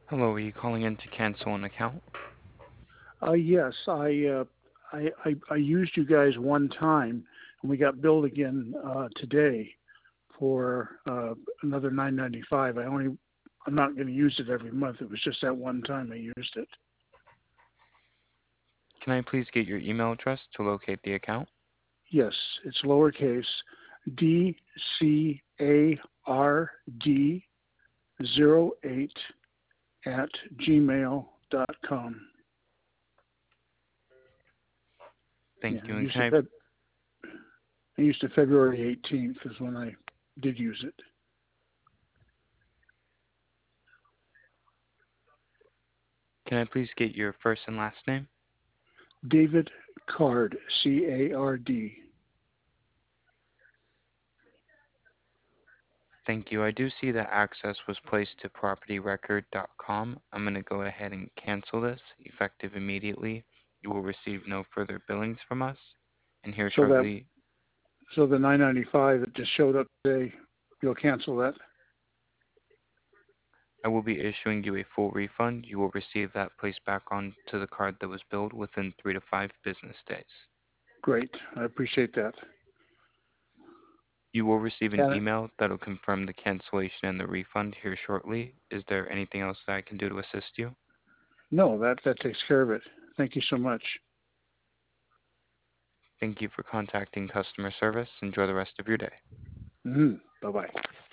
Hello, are you calling in to cancel an account? Yes, I used you guys one time, and we got billed again today for another 9.95. I'm not going to use it every month. It was just that one time I used it. Can I please get your email address to locate the account? Yes, it's lowercase DCARD08 at gmail.com. Yeah, Thank I you. And used it. I used it February 18th is when I did use it. can I please get your first and last name? David Card, CARD. Thank you. I do see that access was placed to propertyrecord.com. I'm going to go ahead and cancel this effective immediately. You will receive no further billings from us. And here So that shortly, so the 9.95 that just showed up today, you'll cancel that. I will be issuing you a full refund. You will receive that placed back onto the card that was billed within 3 to 5 business days. Great, I appreciate that. You will receive an And email that will confirm the cancellation and the refund here shortly. Is there anything else that I can do to assist you? no, that takes care of it. Thank you so much. Thank you for contacting customer service. Enjoy the rest of your day. Bye bye.